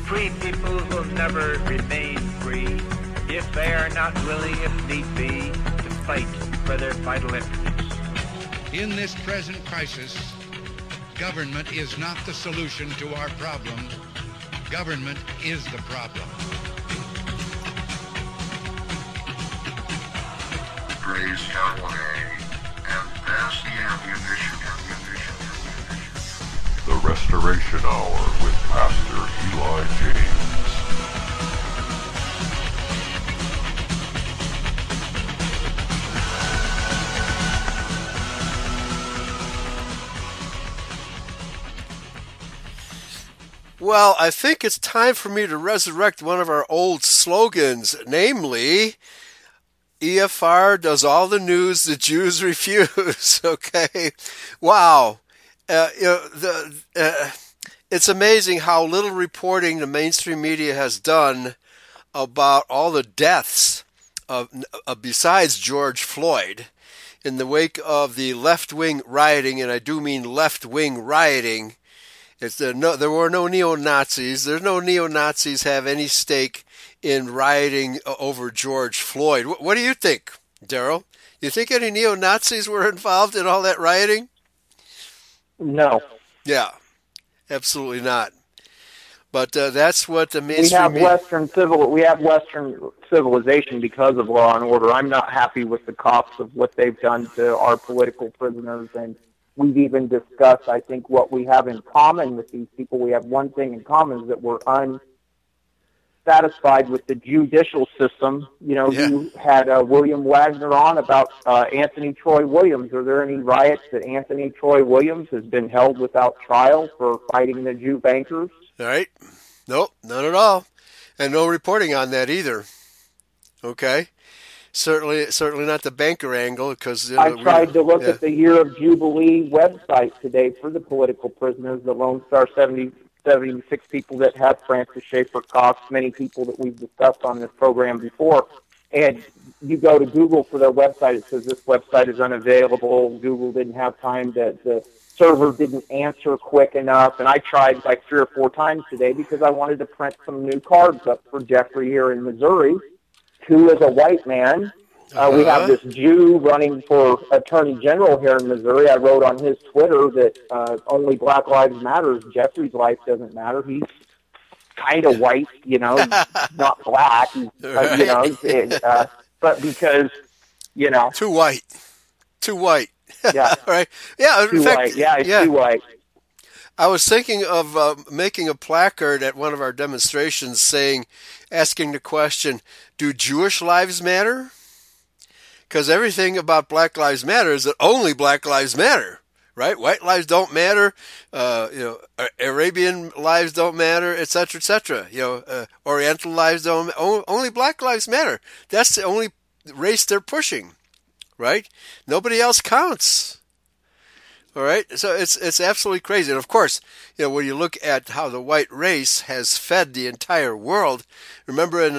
Free people will never remain free if they are not willing, if need be, to fight for their vital interests. In this present crisis, government is not the solution to our problems. Government is the problem. Raise Callaway and pass the ammunition. The Restoration Hour with Pastor Eli James. Well, I think it's time for me to resurrect one of our old slogans, namely, EFR does all the news the Jews refuse. Okay, wow. It's amazing how little reporting the mainstream media has done about all the deaths of besides George Floyd in the wake of the left-wing rioting, and I do mean left-wing rioting. There were no neo-Nazis. There's no neo-Nazis have any stake in rioting over George Floyd. What do you think, Daryl? You think any neo-Nazis were involved in all that rioting? No. Yeah, absolutely not. But that's what the mainstream we have Western civilization because of law and order. I'm not happy with the cops of what they've done to our political prisoners, and we've even discussed, I think, what we have in common with these people. We have one thing in common, is that we're unsatisfied with the judicial system. You know, You had William Wagner on about Anthony Troy Williams. Are there any riots that Anthony Troy Williams has been held without trial for fighting the Jew bankers? All right. Nope, none at all. And no reporting on that either. Okay. Certainly not the banker angle, because I tried to look at the Year of Jubilee website today for the political prisoners, the Lone Star 76 people that have Francis Schaeffer Cox, many people that we've discussed on this program before. And you go to Google for their website, it says this website is unavailable. Google didn't have time, the server didn't answer quick enough. And I tried like 3 or 4 times today because I wanted to print some new cards up for Jeffrey here in Missouri, who is a white man. We have this Jew running for Attorney General here in Missouri. I wrote on his Twitter that only Black Lives Matter. Jeffrey's life doesn't matter. He's kind of white, you know, not black, you know, but because, you know. Too white. Yeah. Right. Yeah. Too white. Yeah, he's too white. I was thinking of making a placard at one of our demonstrations asking the question, do Jewish lives matter? Because everything about Black Lives Matter is that only Black Lives matter, right? White lives don't matter, Arabian lives don't matter, etc., etc. Oriental lives don't. Only Black Lives matter. That's the only race they're pushing, right? Nobody else counts. All right, so it's absolutely crazy. And of course, when you look at how the white race has fed the entire world, remember in the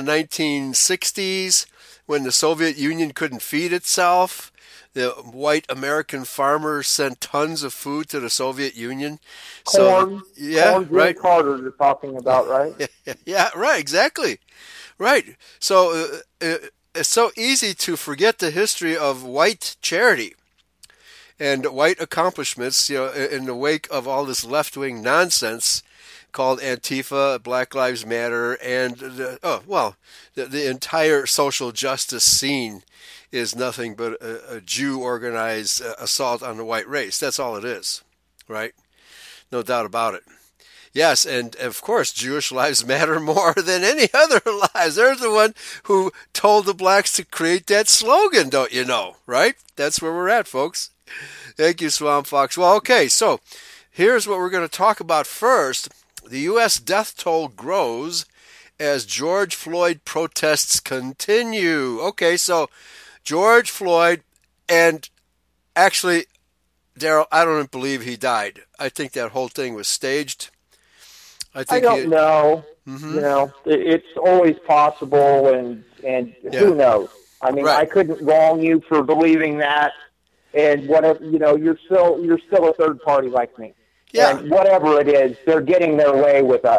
1960s when the Soviet Union couldn't feed itself, the white American farmers sent tons of food to the Soviet Union. Corn, right? Carter you're talking about, right? Yeah, right, exactly. Right. So it's so easy to forget the history of white charity and white accomplishments, in the wake of all this left-wing nonsense called Antifa, Black Lives Matter, and the entire social justice scene is nothing but a Jew-organized assault on the white race. That's all it is, right? No doubt about it. Yes, and of course, Jewish lives matter more than any other lives. They're the one who told the blacks to create that slogan, don't you know, right? That's where we're at, folks. Thank you, Swamp Fox. Well, okay, so here's what we're going to talk about first. The U.S. death toll grows as George Floyd protests continue. Okay, so George Floyd, and actually, Daryl, I don't believe he died. I think that whole thing was staged. I don't know. Mm-hmm. It's always possible, and who knows? I mean, right. I couldn't wrong you for believing that. And whatever, you're still a third party like me. Yeah. And whatever it is, they're getting their way with us.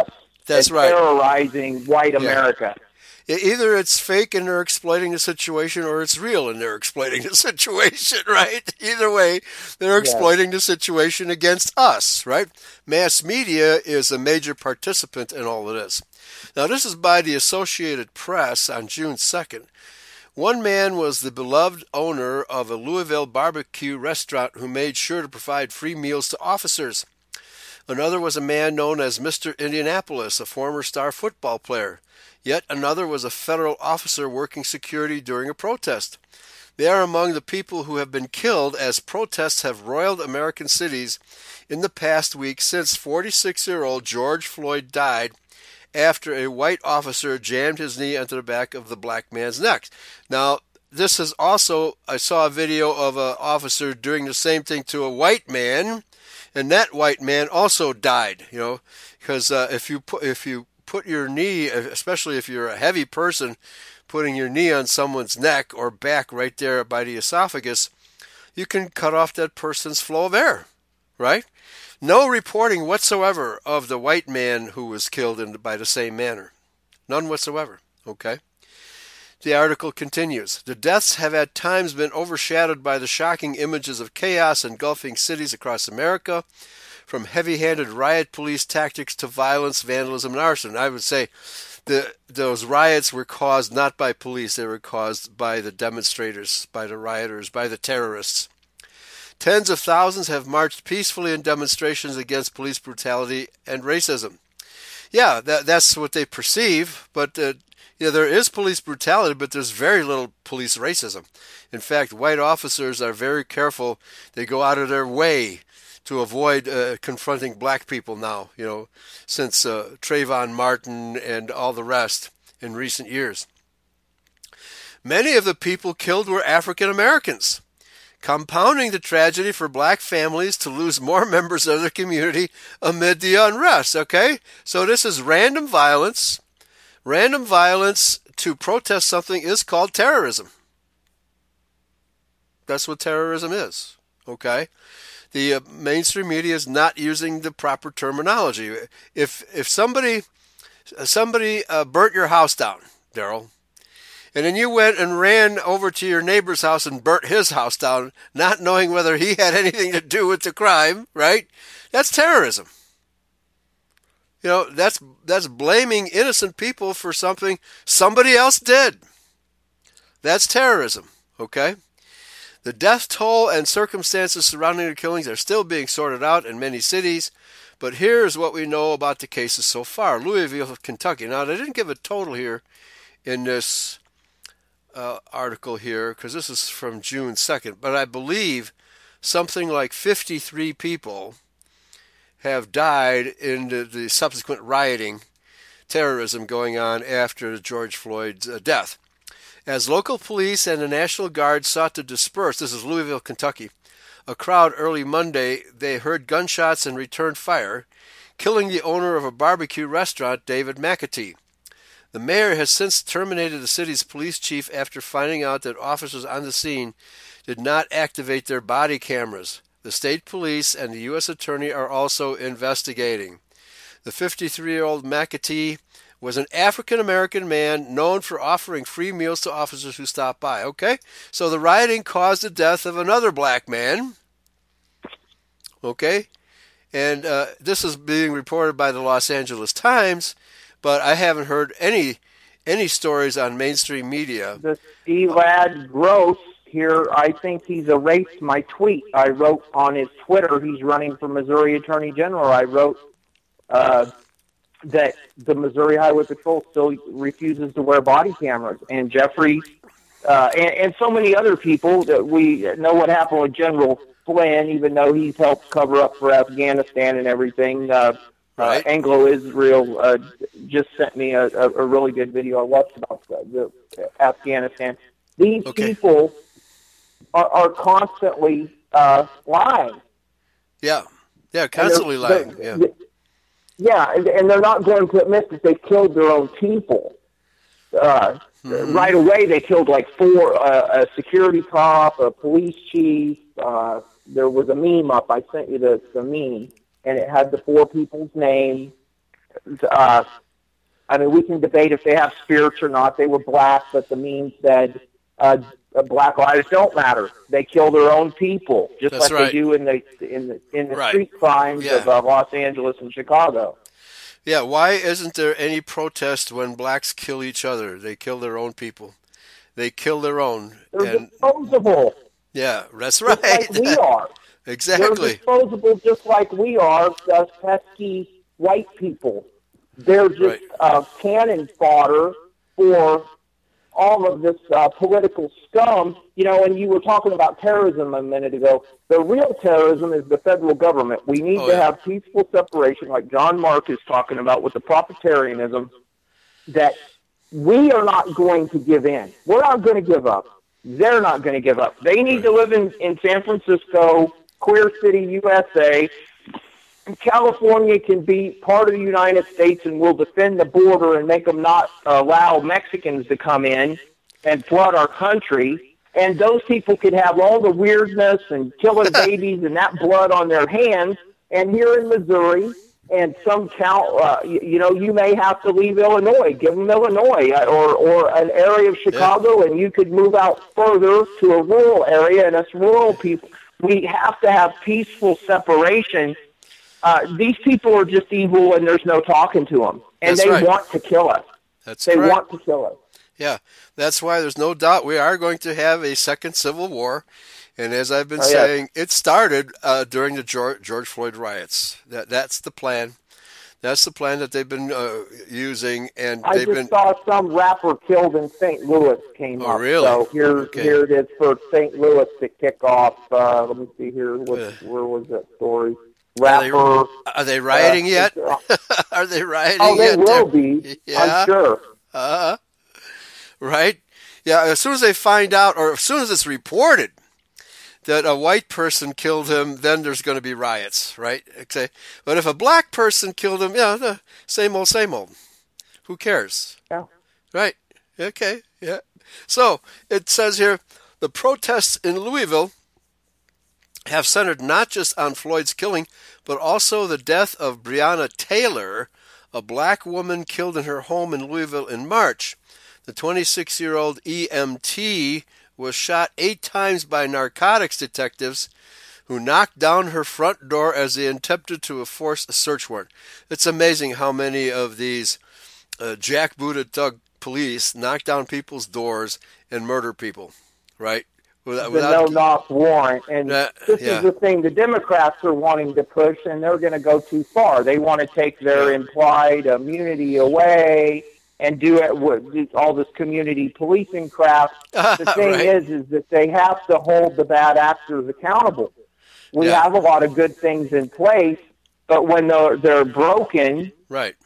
That's and right. terrorizing white America. Either it's fake and they're exploiting the situation, or it's real and they're exploiting the situation, right? Either way, they're exploiting the situation against us, right? Mass media is a major participant in all of this. Now, this is by the Associated Press on June 2nd. One man was the beloved owner of a Louisville barbecue restaurant who made sure to provide free meals to officers. Another was a man known as Mr. Indianapolis, a former star football player. Yet another was a federal officer working security during a protest. They are among the people who have been killed as protests have roiled American cities in the past week since 46-year-old George Floyd died after a white officer jammed his knee into the back of the black man's neck. Now, this is also, I saw a video of an officer doing the same thing to a white man, and that white man also died, because if you put your knee, especially if you're a heavy person, putting your knee on someone's neck or back right there by the esophagus, you can cut off that person's flow of air, right? No reporting whatsoever of the white man who was killed by the same manner. None whatsoever, okay? The article continues. The deaths have at times been overshadowed by the shocking images of chaos engulfing cities across America, from heavy-handed riot police tactics to violence, vandalism, and arson. I would say those riots were caused not by police, they were caused by the demonstrators, by the rioters, by the terrorists. Tens of thousands have marched peacefully in demonstrations against police brutality and racism. Yeah, that's what they perceive, but there is police brutality, but there's very little police racism. In fact, white officers are very careful. They go out of their way to avoid confronting black people now, since Trayvon Martin and all the rest in recent years. Many of the people killed were African Americans, compounding the tragedy for black families to lose more members of their community amid the unrest, okay? So this is random violence. Random violence to protest something is called terrorism. That's what terrorism is, okay? The mainstream media is not using the proper terminology. If somebody burnt your house down, Daryl, and then you went and ran over to your neighbor's house and burnt his house down, not knowing whether he had anything to do with the crime, right? That's terrorism. That's blaming innocent people for something somebody else did. That's terrorism, okay? The death toll and circumstances surrounding the killings are still being sorted out in many cities, but here's what we know about the cases so far. Louisville, Kentucky. Now, they didn't give a total here in this article here, because this is from June 2nd, but I believe something like 53 people have died in the subsequent rioting, terrorism going on after George Floyd's death. As local police and the National Guard sought to disperse, this is Louisville, Kentucky, a crowd early Monday, they heard gunshots and returned fire, killing the owner of a barbecue restaurant, David McAtee. The mayor has since terminated the city's police chief after finding out that officers on the scene did not activate their body cameras. The state police and the U.S. attorney are also investigating. The 53-year-old McAtee was an African-American man known for offering free meals to officers who stopped by. Okay? So the rioting caused the death of another black man. Okay? And this is being reported by the Los Angeles Times, but I haven't heard any stories on mainstream media. The Elad Gross here, I think he's erased my tweet. I wrote on his Twitter, he's running for Missouri Attorney General. I wrote that the Missouri Highway Patrol still refuses to wear body cameras. And Jeffrey and so many other people that we know what happened with General Flynn, even though he's helped cover up for Afghanistan and everything. Right. Anglo-Israel just sent me a really good video I watched about the Afghanistan. These people are constantly lying. Yeah, constantly lying. And they're not going to admit that they killed their own people. Right away, they killed like 4, a security cop, a police chief. There was a meme up. I sent you the meme, and it had the 4 people's names. I mean, we can debate if they have spirits or not. They were black, but the meme said black lives don't matter. They kill their own people, just That's like right. they do in the Right. street crimes Yeah. of Los Angeles and Chicago. Yeah, why isn't there any protest when blacks kill each other? They kill their own people. They kill their own. They're And disposable, yeah, that's just right. like we are. They're Exactly. disposable just like we are, the pesky white people. They're just cannon fodder for all of this political scum. You know, and you were talking about terrorism a minute ago. The real terrorism is the federal government. We need to have peaceful separation, like John Mark is talking about with the propagandism, that we are not going to give in. We're not going to give up. They're not going to give up. They need to live in San Francisco, Queer City, USA. California can be part of the United States, and we'll defend the border and make them not allow Mexicans to come in and flood our country. And those people could have all the weirdness and killing babies and that blood on their hands. And here in Missouri, and some count, you may have to leave Illinois. Give them Illinois or an area of Chicago, and you could move out further to a rural area. And us rural people, we have to have peaceful separation. These people are just evil, and there's no talking to them. And they want to kill us. They want to kill us. Yeah, that's why there's no doubt we are going to have a second civil war. And as I've been saying, it started during the George Floyd riots. That's the plan. That's the plan that they've been using. And I just saw some rapper killed in St. Louis came up. Oh, really? So here it is for St. Louis to kick off. Let me see here. Where was that story? Rapper. Are they rioting yet? Are they rioting yet? Oh, they yet? will be. Yeah. I'm sure. Right? Yeah, as soon as they find out, or as soon as it's reported that a white person killed him, then there's going to be riots, right? Okay. But if a black person killed him, the same old, same old. Who cares? Yeah. Right. Okay. Yeah. So it says here, the protests in Louisville have centered not just on Floyd's killing, but also the death of Breonna Taylor, a black woman killed in her home in Louisville in March. The 26-year-old EMT was shot 8 times by narcotics detectives who knocked down her front door as they attempted to enforce a search warrant. It's amazing how many of these jackbooted thug police knock down people's doors and murder people, right? The no-knock warrant. And this is the thing the Democrats are wanting to push, and they're going to go too far. They want to take their implied immunity away and do it with all this community policing crap. The thing is that they have to hold the bad actors accountable. We have a lot of good things in place, but when they're broken... Right.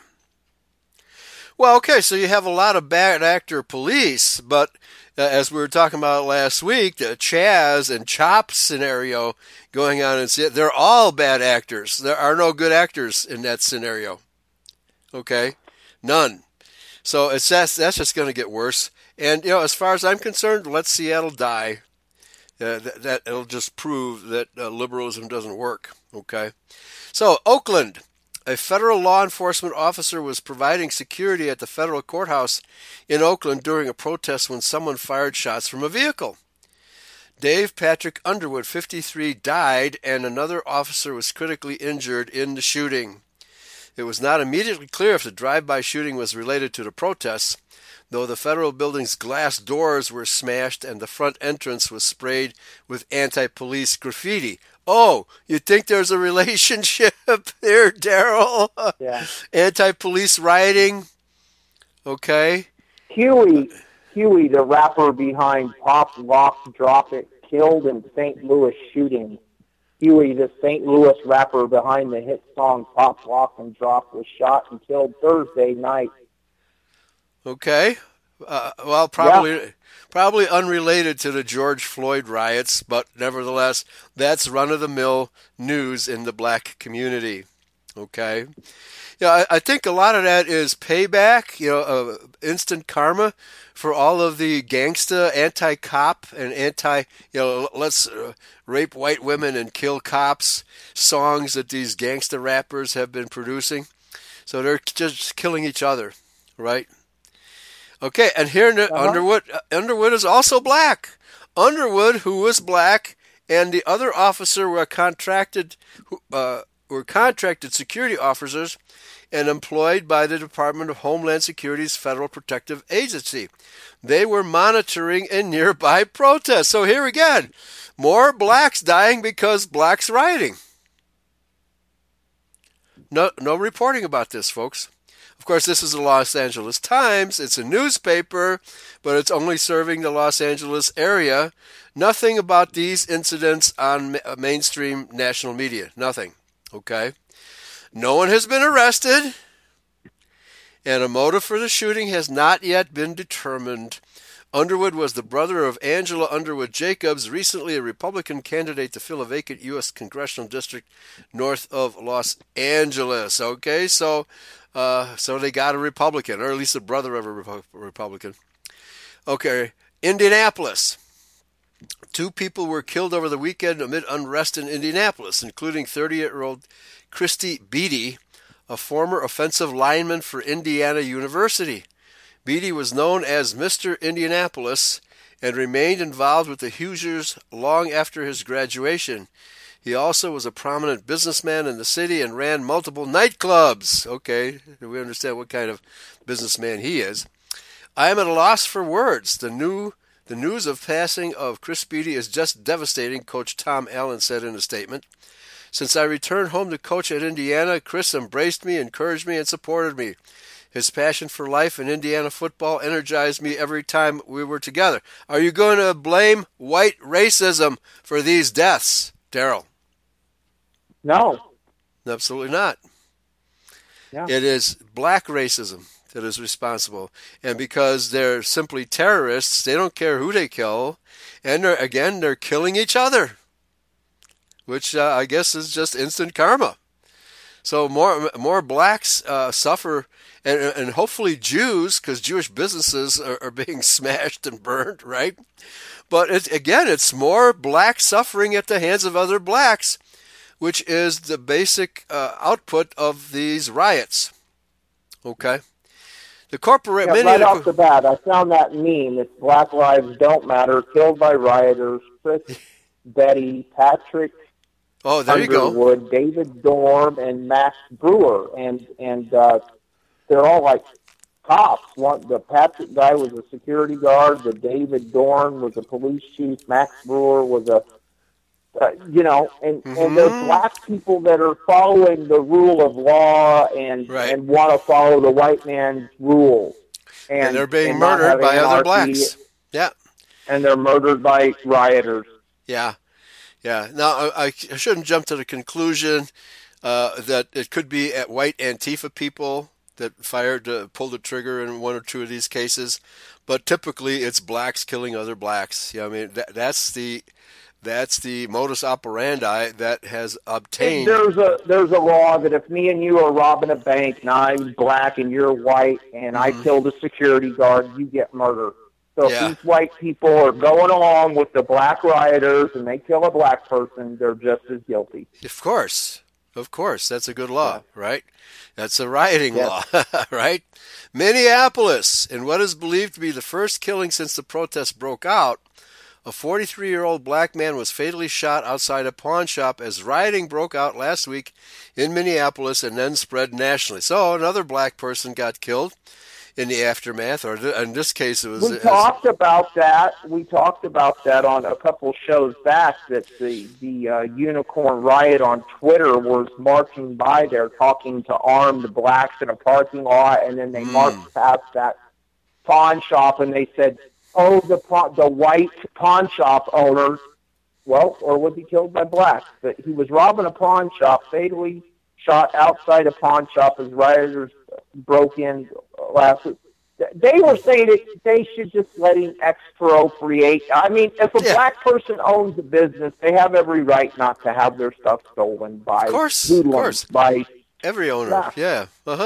Well, okay, so you have a lot of bad actor police, but as we were talking about last week, the Chaz and Chop scenario going on, they're all bad actors. There are no good actors in that scenario. Okay? None. So that's just going to get worse. And, as far as I'm concerned, let Seattle die. That it'll just prove that liberalism doesn't work. Okay? So, Oakland. A federal law enforcement officer was providing security at the federal courthouse in Oakland during a protest when someone fired shots from a vehicle. Dave Patrick Underwood, 53, died, and another officer was critically injured in the shooting. It was not immediately clear if the drive-by shooting was related to the protests, though the federal building's glass doors were smashed and the front entrance was sprayed with anti-police graffiti. Oh, you think there's a relationship there, Daryl? Yeah. Anti-police rioting? Okay. Huey, the rapper behind Pop, Lock, Drop It, killed in St. Louis shooting. Huey, the St. Louis rapper behind the hit song Pop, Lock, and Drop, was shot and killed Thursday night. Okay. Well, probably unrelated to the George Floyd riots, but nevertheless, that's run-of-the-mill news in the black community. Okay. Yeah, I think a lot of that is payback, instant karma for all of the gangsta, anti-cop, and let's rape white women and kill cops songs that these gangsta rappers have been producing. So they're just killing each other, right? Okay, and here Underwood is also black. Underwood, who was black, and the other officer were contracted security officers and employed by the Department of Homeland Security's Federal Protective Agency. They were monitoring a nearby protest. So here again, more blacks dying because blacks rioting. No reporting about this, folks. Of course, this is the Los Angeles Times. It's a newspaper, but it's only serving the Los Angeles area. Nothing about these incidents on mainstream national media. Nothing. Okay? No one has been arrested, and a motive for the shooting has not yet been determined. Underwood was the brother of Angela Underwood Jacobs, recently a Republican candidate to fill a vacant U.S. congressional district north of Los Angeles. Okay, so they got a Republican, or at least the brother of a Republican. Okay, Indianapolis. 2 people were killed over the weekend amid unrest in Indianapolis, including 38-year-old Christy Beatty, a former offensive lineman for Indiana University. Beatty was known as Mr. Indianapolis and remained involved with the Hoosiers long after his graduation. He also was a prominent businessman in the city and ran multiple nightclubs. Okay, we understand what kind of businessman he is. I am at a loss for words. The news of passing of Chris Beatty is just devastating, Coach Tom Allen said in a statement. Since I returned home to coach at Indiana, Chris embraced me, encouraged me, and supported me. His passion for life and Indiana football energized me every time we were together. Are you going to blame white racism for these deaths, Daryl? No. Absolutely not. Yeah. It is black racism that is responsible. And because they're simply terrorists, they don't care who they kill. And they're killing each other, which I guess is just instant karma. So more blacks suffer, and hopefully Jews, because Jewish businesses are being smashed and burned, right? But it's more black suffering at the hands of other blacks, which is the basic output of these riots. Okay? Right off the bat, I found that meme. It's Black Lives Don't Matter, killed by rioters, Chris, Betty, Patrick, oh, there Underwood, you go. David Dorm, and Max Brewer, and they're all like cops. The Patrick guy was a security guard. The David Dorn was a police chief. Max Brewer was a, and they're black people that are following the rule of law and want to follow the white man's rules. And they're being murdered by other blacks. Yeah. And they're murdered by rioters. Yeah. Yeah. Now, I shouldn't jump to the conclusion that it could be at white Antifa people that pulled the trigger in one or two of these cases, but typically it's blacks killing other blacks. Yeah, I mean that's the modus operandi that has obtained. There's a law that if me and you are robbing a bank and I'm black and you're white and I killed a security guard, you get murdered. So if these white people are going along with the black rioters and they kill a black person, they're just as guilty. Of course. That's a good law, right? That's a rioting law, right? Minneapolis, in what is believed to be the first killing since the protests broke out, a 43-year-old black man was fatally shot outside a pawn shop as rioting broke out last week in Minneapolis and then spread nationally. So another black person got killed in the aftermath, or in this case, it was. We talked about that. We talked about that on a couple shows back. That the Unicorn Riot on Twitter was marching by there, talking to armed blacks in a parking lot, and then they marched past that pawn shop, and they said, "Oh, the white pawn shop owner." Well, or was he killed by blacks? But he was robbing a pawn shop, fatally shot outside a pawn shop as rioters broke in last week. They were saying that they should just let him expropriate. I mean, if a black person owns a business, they have every right not to have their stuff stolen by hoodlums, by every owner. Yeah.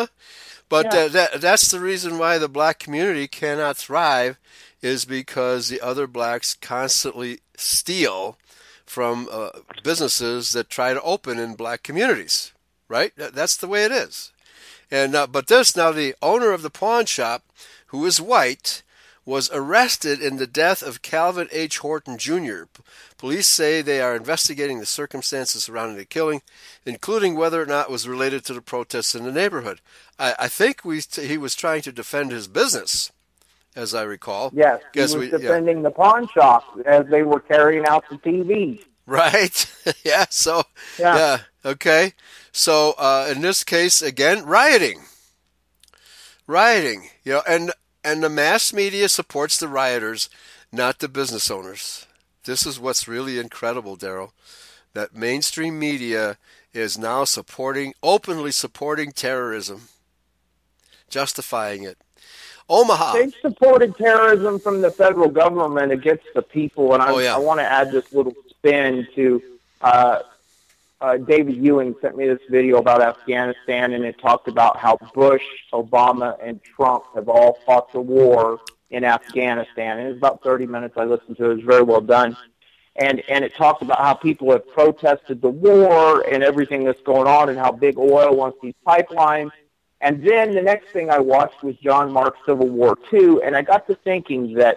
But that's the reason why the black community cannot thrive, is because the other blacks constantly steal from businesses that try to open in black communities. Right? That's the way it is. And but the owner of the pawn shop, who is white, was arrested in the death of Calvin H. Horton Jr. Police say they are investigating the circumstances surrounding the killing, including whether or not it was related to the protests in the neighborhood. I think he was trying to defend his business, as I recall. Yes, he was defending the pawn shop as they were carrying out the TV. Right. Yeah. So, yeah. Okay. So, in this case, again, rioting. And the mass media supports the rioters, not the business owners. This is what's really incredible, Daryl, that mainstream media is now openly supporting terrorism, justifying it. Omaha. They've supported terrorism from the federal government against the people, and I want to add this little spin to David Ewing sent me this video about Afghanistan, and it talked about how Bush, Obama, and Trump have all fought the war in Afghanistan. And it was about 30 minutes I listened to it. It was very well done. And it talked about how people have protested the war and everything that's going on and how big oil wants these pipelines. And then the next thing I watched was John Mark's Civil War II, and I got to thinking that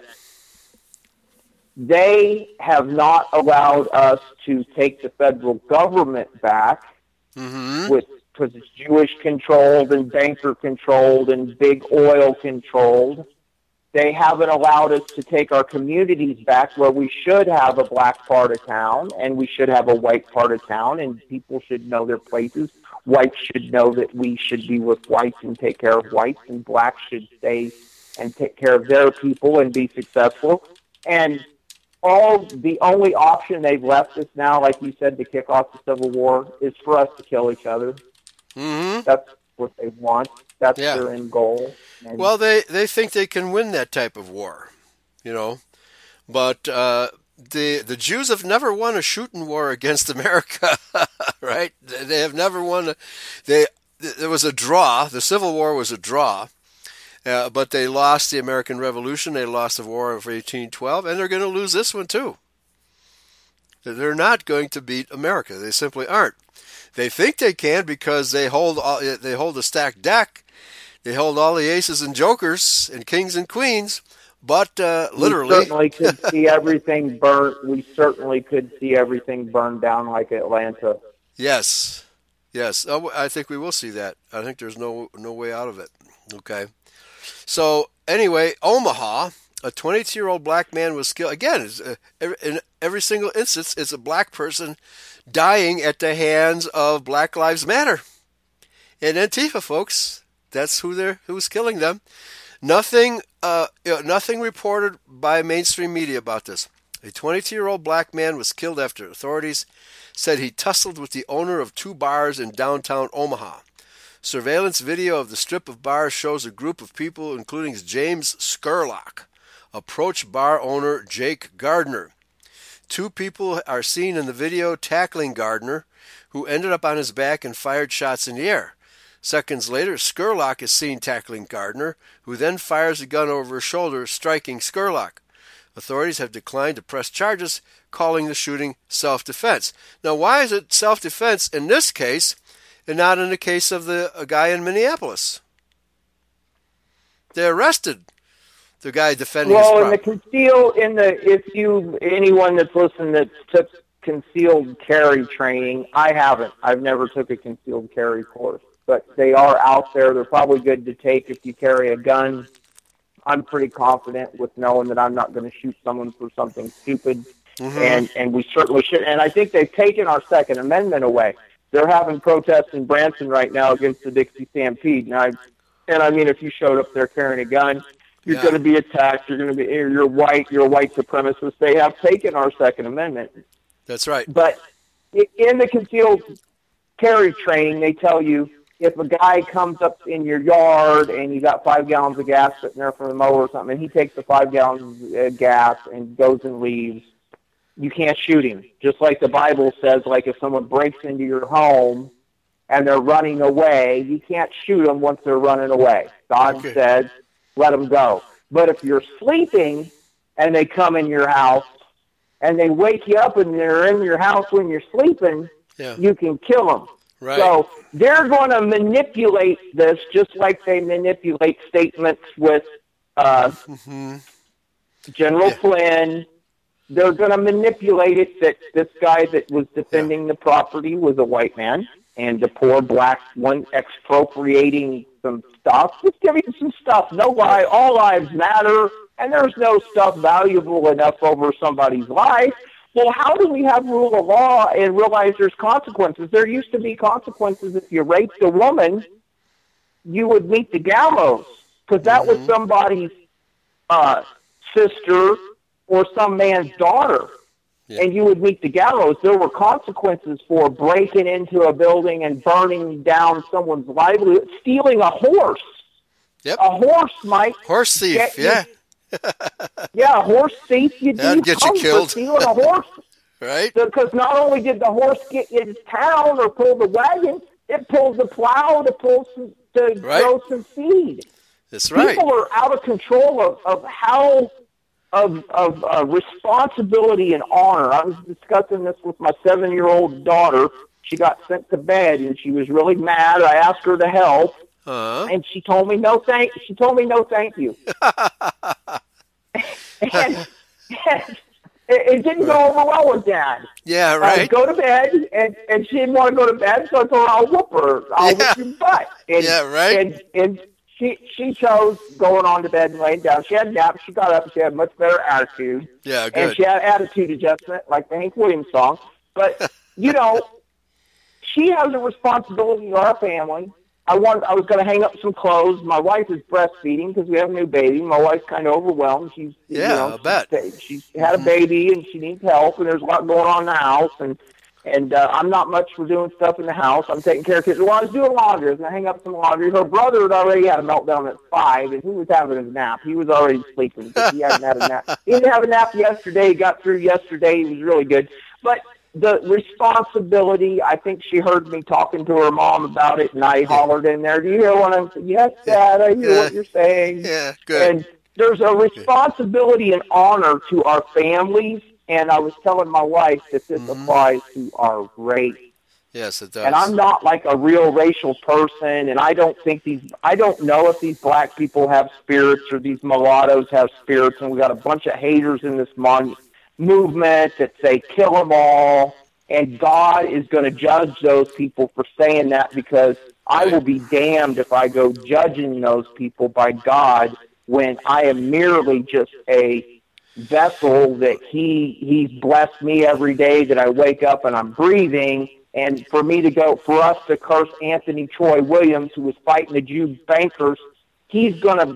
they have not allowed us to take the federal government back, because it's Jewish-controlled and banker-controlled and big oil-controlled. They haven't allowed us to take our communities back where we should have a black part of town and we should have a white part of town, and people should know their places. Whites should know that we should be with whites and take care of whites, and blacks should stay and take care of their people and be successful. And the only option they've left us now, like you said, to kick off the Civil War, is for us to kill each other. Mm-hmm. That's what they want. That's their end goal. And well, they think they can win that type of war, But the Jews have never won a shooting war against America, right? They have never won. There was a draw. The Civil War was a draw. But they lost the American Revolution, they lost the War of 1812, and they're going to lose this one too. They're not going to beat America. They simply aren't. They think they can because they hold a stacked deck. They hold all the aces and jokers and kings and queens, but literally... We certainly could see everything burn. We certainly could see everything burned down like Atlanta. Yes. Oh, I think we will see that. I think there's no way out of it. Okay. So, anyway, Omaha, a 22-year-old black man was killed. Again, in every single instance, it's a black person dying at the hands of Black Lives Matter. And Antifa, folks, that's who's killing them. Nothing reported by mainstream media about this. A 22-year-old black man was killed after authorities said he tussled with the owner of 2 bars in downtown Omaha. Surveillance video of the strip of bars shows a group of people, including James Scurlock, approach bar owner Jake Gardner. 2 people are seen in the video tackling Gardner, who ended up on his back and fired shots in the air. Seconds later, Scurlock is seen tackling Gardner, who then fires a gun over his shoulder, striking Scurlock. Authorities have declined to press charges, calling the shooting self-defense. Now, why is it self-defense in this case and not in the case of a guy in Minneapolis? They arrested the guy defending his property. Anyone that's listening that took concealed carry training, I haven't. I've never took a concealed carry course, but they are out there. They're probably good to take if you carry a gun. I'm pretty confident with knowing that I'm not going to shoot someone for something stupid, and we certainly should. And I think they've taken our Second Amendment away. They're having protests in Branson right now against the Dixie Stampede, and I mean, if you showed up there carrying a gun, you're going to be attacked. You're white supremacist. They have taken our Second Amendment. That's right. But in the concealed carry training, they tell you if a guy comes up in your yard and you got 5 gallons of gas sitting there from the mower or something, and he takes the 5 gallons of gas and goes and leaves, you can't shoot him. Just like the Bible says, like if someone breaks into your home and they're running away, you can't shoot them once they're running away. God said, let them go. But if you're sleeping and they come in your house and they wake you up and they're in your house when you're sleeping, you can kill them. Right. So they're going to manipulate this just like they manipulate statements with General Flynn. They're going to manipulate it that this guy that was defending the property was a white man, and the poor black one expropriating some stuff. Just giving some stuff. No lie. All lives matter, and there's no stuff valuable enough over somebody's life. Well, how do we have rule of law and realize there's consequences? There used to be consequences. If you raped a woman, you would meet the gallows, because that was somebody's sister or some man's daughter, and you would meet the gallows. There were consequences for breaking into a building and burning down someone's livelihood, stealing a horse. Yep. A horse might... Horse thief, yeah. Yeah, a horse thief. That'd get you killed. For stealing a horse. Right? Because not only did the horse get in town or pull the wagon, it pulls the plow to grow some seed. That's right. People are out of control of how... Of responsibility and honor. I was discussing this with my 7-year-old daughter. She got sent to bed, and she was really mad. I asked her to help, and she told me no thank you. and it didn't go over well with Dad. Yeah, right. Go to bed, and she didn't want to go to bed, so I told her I'll whoop her. I'll whoop your butt. And, yeah, right. And she chose going on to bed and laying down. She had a nap. She got up, and she had a much better attitude. Yeah, good. And she had attitude adjustment, like the Hank Williams song. But, she has a responsibility to our family. I was going to hang up some clothes. My wife is breastfeeding because we have a new baby. My wife's kind of overwhelmed. She's I bet. She's had a baby, and she needs help, and there's a lot going on in the house. And I'm not much for doing stuff in the house. I'm taking care of kids. Well, I was doing laundry. I was going to hang up some laundry. Her brother had already had a meltdown at 5, and he was having a nap. He was already sleeping because he hadn't had a nap. He didn't have a nap yesterday. He got through yesterday. He was really good. But the responsibility, I think she heard me talking to her mom about it, and I hollered in there, "Do you hear what I'm saying?" "Yes, Dad, I hear what you're saying." Yeah, good. And there's a responsibility and honor to our families. And I was telling my wife that this applies to our race. Yes, it does. And I'm not like a real racial person, and I don't know if these black people have spirits or these mulattoes have spirits, and we got a bunch of haters in this movement that say kill them all, and God is going to judge those people for saying that, because I will be damned if I go judging those people by God when I am merely just a vessel that he's blessed me every day that I wake up and I'm breathing. And for us to curse Anthony Troy Williams, who was fighting the Jew bankers, I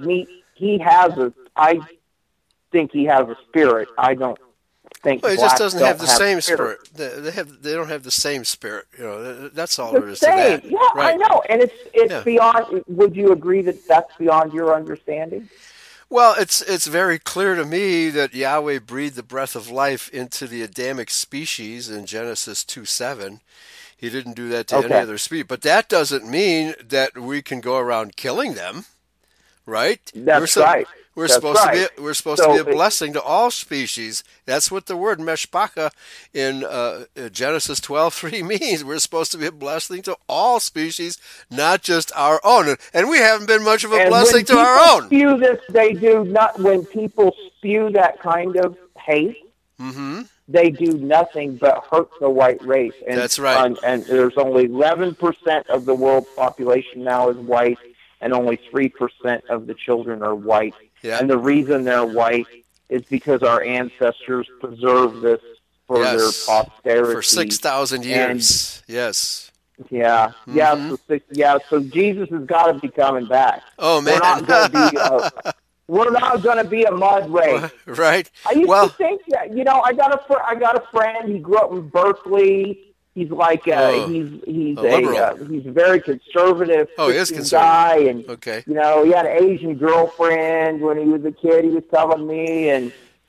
think he has a spirit. I don't think he just doesn't have the same spirit. They don't have the same spirit. That's all there is to that. Yeah, right. I know. And it's beyond. Would you agree that that's beyond your understanding? Well, it's very clear to me that Yahweh breathed the breath of life into the Adamic species in Genesis 2:7. He didn't do that to any other species. But that doesn't mean that we can go around killing them, right? That's right. We're supposed to be a blessing to all species. That's what the word meshpacha in Genesis 12:3 means. We're supposed to be a blessing to all species, not just our own. And we haven't been much of a blessing to our own. Spew this, they do not. When people spew that kind of hate, they do nothing but hurt the white race. And, that's right. And there's only 11% of the world's population now is white, and only 3% of the children are white. Yeah. And the reason they're white is because our ancestors preserved this for their posterity. For 6,000 years. Yes. Yeah. So Jesus has got to be coming back. Oh, man. We're not going to be a mud race. Right. I used to think that, I got a friend, he grew up in Berkeley. He's like he's a very conservative guy, and he had an Asian girlfriend when he was a kid. He was telling me, and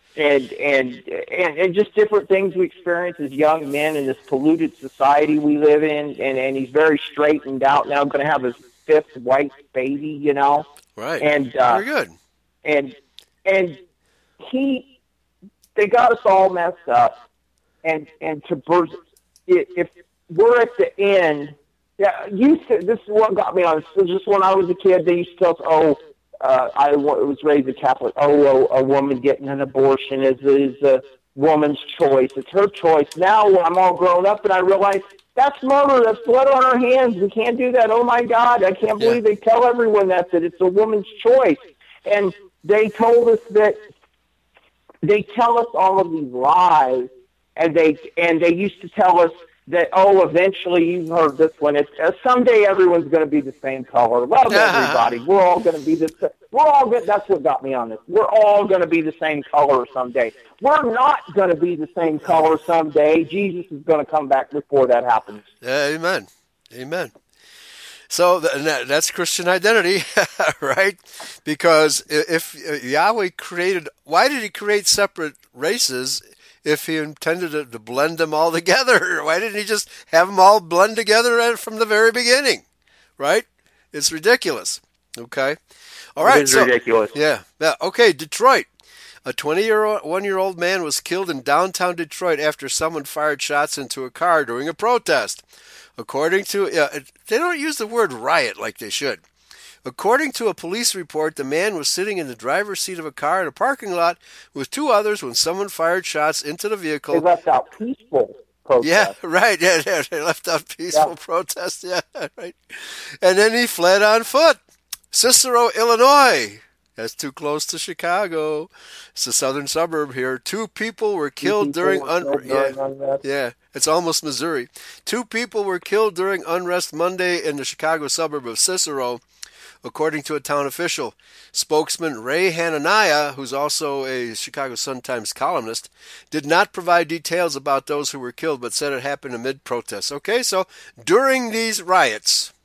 just different things we experience as young men in this polluted society we live in. And he's very straightened out now, going to have his 5th white baby. Right. And very good. And they got us all messed up, and to if we're at the end Yeah, this is what got me on. This was just when I was a kid. They used to tell us, I was raised a Catholic. A woman getting an abortion is a woman's choice. It's her choice. Now I'm all grown up and I realize that's murder. That's blood on our hands. We can't do that. Oh my God, I can't believe they tell everyone that it's a woman's choice. And they told us that they tell us all of these lies, and they used to tell us that, eventually, you've heard this one, it's someday everyone's going to be the same color. Love everybody. We're all going to be that's what got me on this. We're all going to be the same color someday. We're not going to be the same color someday. Jesus is going to come back before that happens. Amen. Amen. So that's Christian identity, right? Because if Yahweh why did he create separate races if he intended to blend them all together? Why didn't he just have them all blend together from the very beginning, right? It's ridiculous, okay? All right, it is ridiculous. Yeah, okay, Detroit. A 21-year-old man was killed in downtown Detroit after someone fired shots into a car during a protest. According to, they don't use the word riot like they should. According to a police report, the man was sitting in the driver's seat of a car in a parking lot with two others when someone fired shots into the vehicle. They left out peaceful protest. Yeah, right. Yeah, they left out peaceful protest. Yeah, right. And then he fled on foot. Cicero, Illinois. That's too close to Chicago. It's a southern suburb here. Two people were killed during unrest. Yeah, it's almost Missouri. Two people were killed during unrest Monday in the Chicago suburb of Cicero, according to a town official. Spokesman Ray Hananiah, who's also a Chicago Sun-Times columnist, did not provide details about those who were killed, but said it happened amid protests. Okay, so during these riots,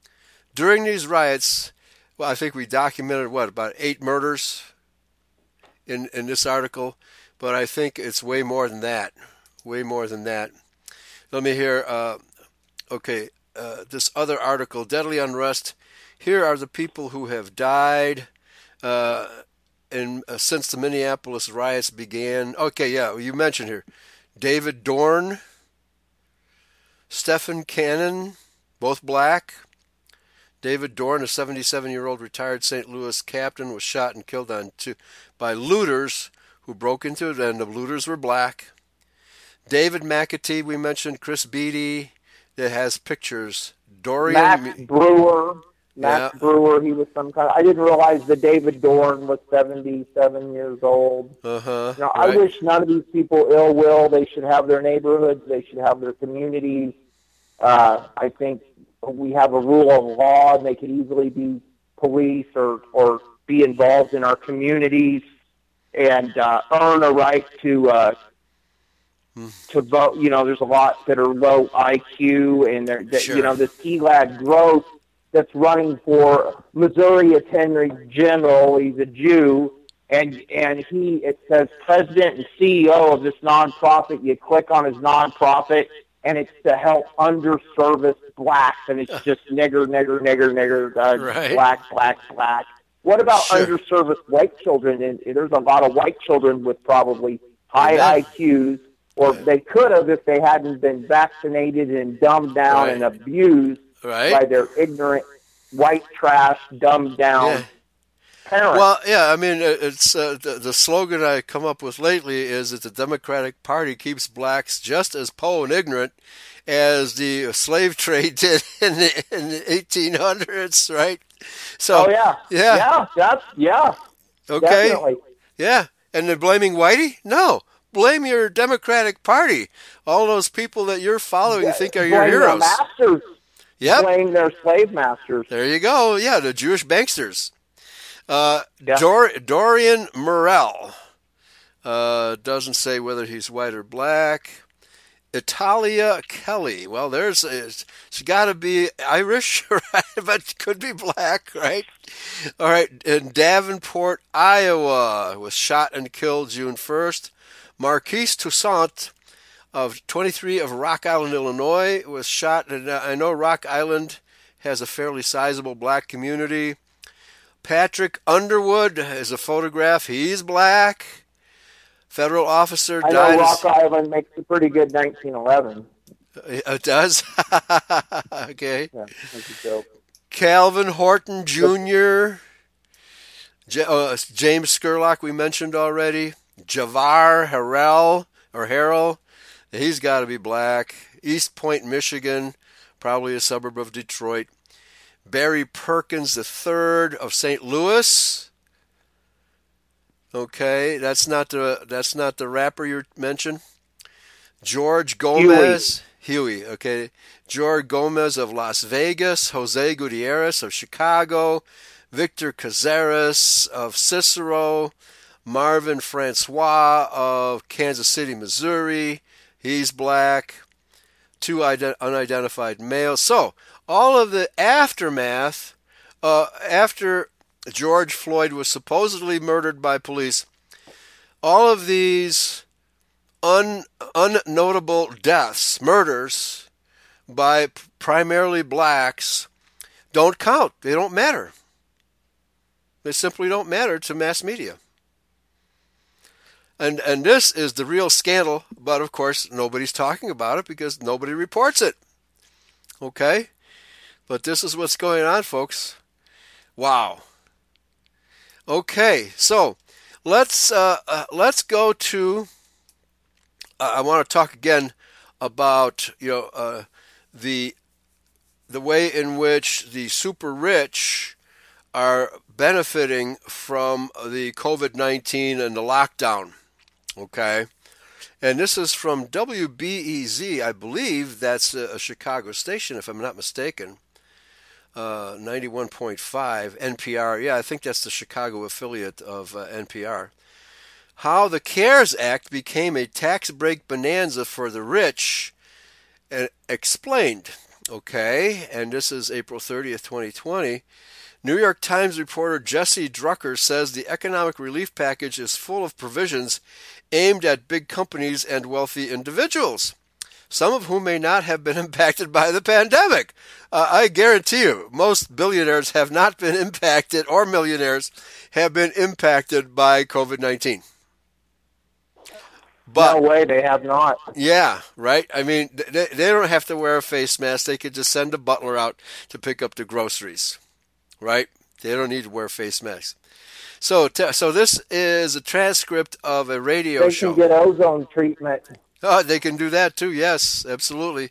well, I think we documented, about 8 murders in this article, but I think it's way more than that. Way more than that. Let me hear, this other article, Deadly Unrest. Here are the people who have died since the Minneapolis riots began. Okay, yeah, you mentioned here. David Dorn, Stephen Cannon, both black. David Dorn, a 77-year-old retired St. Louis captain, was shot and killed by looters who broke into it, and the looters were black. David McAtee, we mentioned. Chris Beatty, that has pictures. Dorian Max Brewer, he was some kind I didn't realize that David Dorn was 77 years old. Right. I wish none of these people ill will. They should have their neighborhoods. They should have their communities. I think we have a rule of law, and they could easily be police or be involved in our communities and earn a right to vote. There's a lot that are low IQ, and this Elad Gross that's running for Missouri Attorney General. He's a Jew, and it says president and CEO of this nonprofit. You click on his nonprofit, and it's to help underserviced blacks, and it's just nigger, black. What about underserviced white children? And there's a lot of white children with probably high IQs, or they could have if they hadn't been vaccinated and dumbed down and abused by their ignorant white trash, dumbed down parents. Well, yeah, I mean, it's the slogan I come up with lately is that the Democratic Party keeps blacks just as poor and ignorant as the slave trade did in the 1800s, right? So, okay, definitely. Yeah, and they're blaming Whitey? No, blame your Democratic Party. All those people that you're following think are your heroes. Masters. Yep. Blame their slave masters. There you go. Yeah, the Jewish banksters. Dorian Morell doesn't say whether he's white or black. Italia Kelly. Well, she's got to be Irish, right? But could be black, right? All right. In Davenport, Iowa, was shot and killed June 1st. Marquise Toussaint, of 23 of Rock Island, Illinois, was shot. And I know Rock Island has a fairly sizable black community. Patrick Underwood is a photograph. He's black. Federal officer died. I know Rock Island makes a pretty good 1911. It does? Okay. Yeah, that's a joke. Calvin Horton Jr., James Scurlock we mentioned already. Javar Harrell, he's got to be black. East Point, Michigan, probably a suburb of Detroit. Barry Perkins III of St. Louis. Okay, that's not the rapper you mentioned. George Gomez, Huey. Okay, George Gomez of Las Vegas. Jose Gutierrez of Chicago. Victor Cazares of Cicero. Marvin Francois of Kansas City, Missouri. He's black. 2 unidentified males. So, all of the aftermath after George Floyd was supposedly murdered by police, all of these unnotable deaths, murders by primarily blacks, don't count. They don't matter. They simply don't matter to mass media. And this is the real scandal, but of course nobody's talking about it because nobody reports it. Okay? But this is what's going on, folks. Wow. Okay, so let's go to. I want to talk again about the way in which the super rich are benefiting from the COVID-19 and the lockdown. Okay, and this is from WBEZ. I believe that's a Chicago station, if I'm not mistaken. 91.5 NPR. Yeah, I think that's the Chicago affiliate of NPR. How the CARES Act became a tax break bonanza for the rich, explained. Okay, and this is April 30th, 2020. New York Times reporter Jesse Drucker says the economic relief package is full of provisions aimed at big companies and wealthy individuals, some of whom may not have been impacted by the pandemic. I guarantee you, most billionaires have not been impacted, or millionaires have been impacted by COVID-19. But, no way, they have not. Yeah, right? I mean, they don't have to wear a face mask. They could just send a butler out to pick up the groceries, right? They don't need to wear face masks. So this is a transcript of a radio show. They can get ozone treatment. Oh, they can do that too. Yes, absolutely.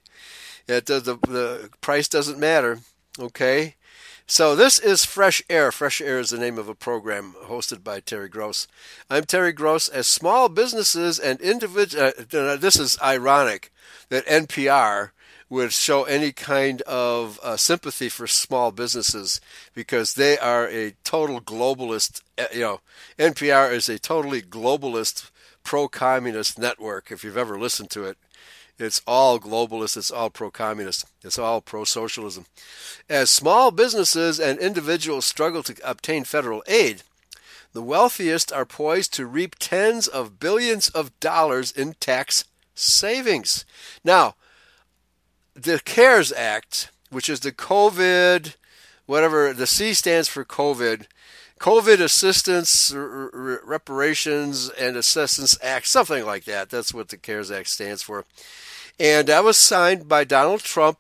The price doesn't matter. Okay. So this is Fresh Air. Fresh Air is the name of a program hosted by Terry Gross. I'm Terry Gross. As small businesses and individuals, this is ironic that NPR would show any kind of sympathy for small businesses because they are a total globalist. NPR is a totally globalist, pro-communist network. If you've ever listened to it, it's all globalist, it's all pro-communist, it's all pro-socialism. As small businesses and individuals struggle to obtain federal aid, the wealthiest are poised to reap tens of billions of dollars in tax savings. Now, the CARES Act, which is the COVID, whatever, the C stands for COVID Assistance, Reparations, and Assistance Act, something like that. That's what the CARES Act stands for. And that was signed by Donald Trump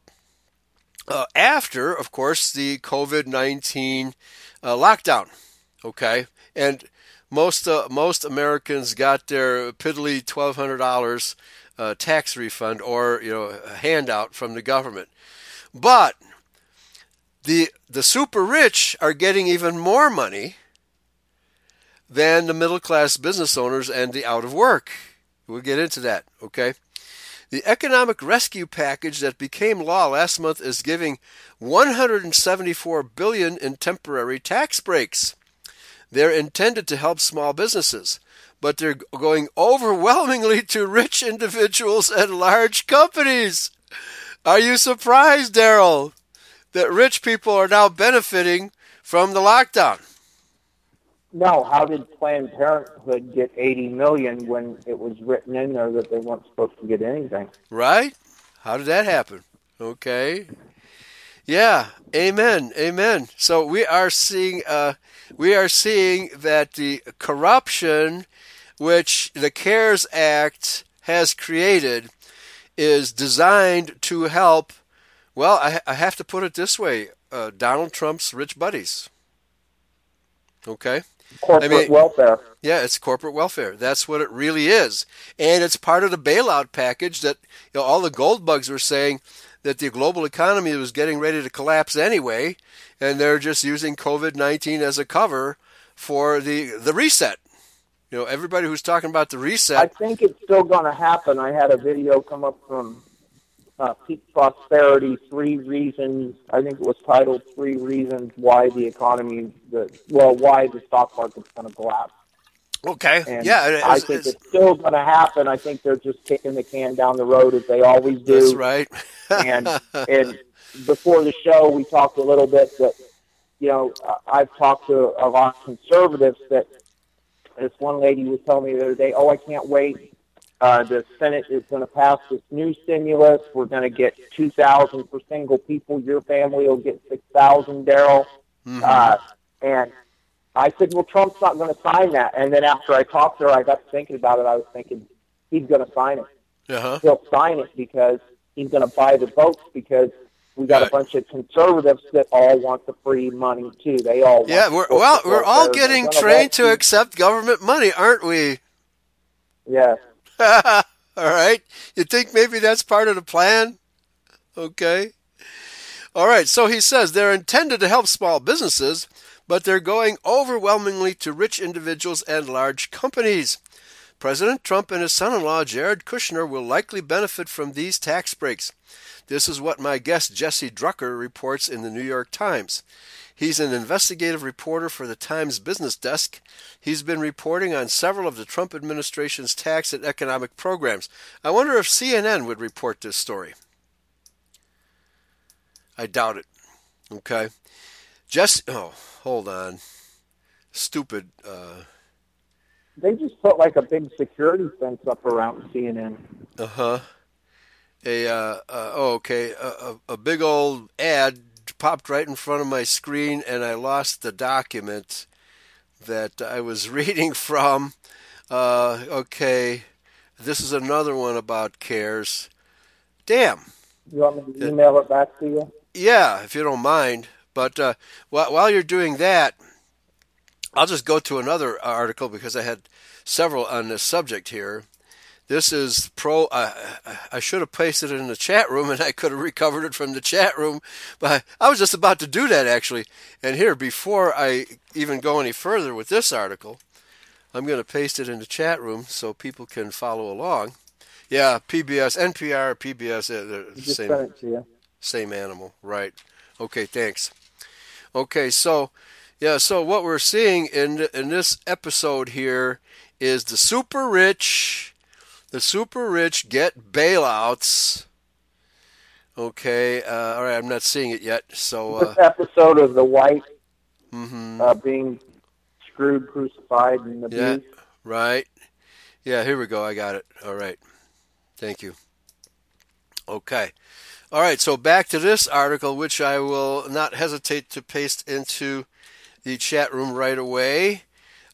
after, of course, the COVID-19 lockdown. Okay? And most Americans got their piddly $1,200 tax refund or a handout from the government. But the super rich are getting even more money than the middle class business owners and the out of work. We'll get into that, okay? The economic rescue package that became law last month is giving $174 billion in temporary tax breaks. They're intended to help small businesses, but they're going overwhelmingly to rich individuals and large companies. Are you surprised, Daryl, that rich people are now benefiting from the lockdown? No, how did Planned Parenthood get $80 million when it was written in there that they weren't supposed to get anything? Right? How did that happen? Okay. Yeah. Amen. Amen. So we are seeing that the corruption which the CARES Act has created is designed to help, well, I have to put it this way, Donald Trump's rich buddies. Okay? Corporate welfare. Yeah, it's corporate welfare. That's what it really is. And it's part of the bailout package that all the gold bugs were saying that the global economy was getting ready to collapse anyway, and they're just using COVID-19 as a cover for the reset. Everybody who's talking about the reset. I think it's still going to happen. I had a video come up from Peak Prosperity, 3 reasons. I think it was titled 3 reasons why the economy, why the stock market's going to collapse. Okay. And yeah. I think it's still going to happen. I think they're just kicking the can down the road as they always do. That's right. and before the show, we talked a little bit that, I've talked to a lot of conservatives that this one lady was telling me the other day, I can't wait. The Senate is going to pass this new stimulus. We're going to get $2,000 for single people. Your family will get $6,000, Daryl. Mm-hmm. And I said, well, Trump's not going to sign that. And then after I talked to her, I got to thinking about it. I was thinking, he's going to sign it. Uh-huh. He'll sign it because he's going to buy the votes because we got a bunch of conservatives that all want the free money too. They all want we're all getting trained to accept government money, aren't we? Yes. All right. You think maybe that's part of the plan? Okay. All right. So he says they're intended to help small businesses, but they're going overwhelmingly to rich individuals and large companies. President Trump and his son-in-law, Jared Kushner, will likely benefit from these tax breaks. This is what my guest Jesse Drucker reports in the New York Times. He's an investigative reporter for the Times business desk. He's been reporting on several of the Trump administration's tax and economic programs. I wonder if CNN would report this story. I doubt it. Okay. Hold on. Stupid. They just put like a big security fence up around CNN. Uh-huh. A big old ad popped right in front of my screen, and I lost the document that I was reading from. This is another one about CARES. Damn. You want me to email it back to you? Yeah, if you don't mind. But while you're doing that, I'll just go to another article because I had several on this subject here. This is I should have pasted it in the chat room, and I could have recovered it from the chat room, but I was just about to do that, actually. And here, before I even go any further with this article, I'm going to paste it in the chat room so people can follow along. Yeah, PBS, NPR, PBS, same animal, right. Okay, thanks. Okay, so what we're seeing in this episode here is the super rich get bailouts. Okay, all right, I'm not seeing it yet. So this episode of the white being screwed, crucified, and abused. Yeah, right. Yeah, here we go. I got it. All right. Thank you. Okay. All right, so back to this article, which I will not hesitate to paste into the chat room right away.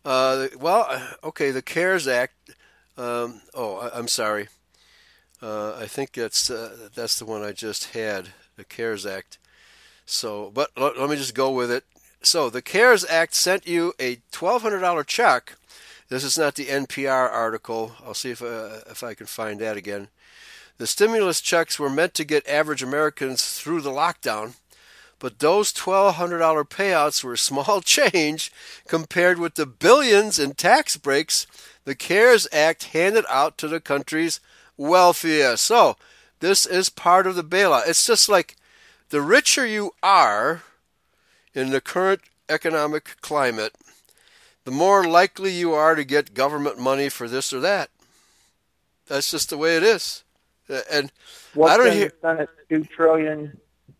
The CARES Act. I'm sorry. I think that's the one I just had, the CARES Act. So, but let me just go with it. So, the CARES Act sent you a $1,200 check. This is not the NPR article. I'll see if I can find that again. The stimulus checks were meant to get average Americans through the lockdown, but those $1,200 payouts were small change compared with the billions in tax breaks the CARES Act handed out to the country's wealthiest. So, this is part of the bailout. It's just like the richer you are in the current economic climate, the more likely you are to get government money for this or that. That's just the way it is. And what's I don't in hear the Senate $2 trillion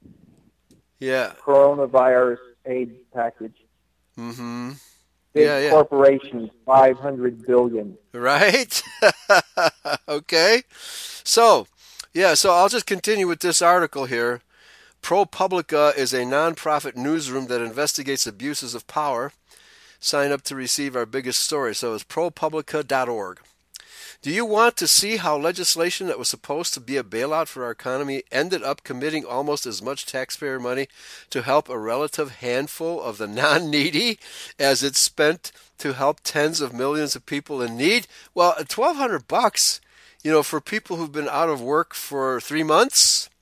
coronavirus aid package. Mm-hmm. Big corporations, $500 billion. Right? Okay. So I'll just continue with this article here. ProPublica is a nonprofit newsroom that investigates abuses of power. Sign up to receive our biggest story. So it's ProPublica.org. Do you want to see how legislation that was supposed to be a bailout for our economy ended up committing almost as much taxpayer money to help a relative handful of the non-needy as it spent to help tens of millions of people in need? Well, $1,200, for people who've been out of work for 3 months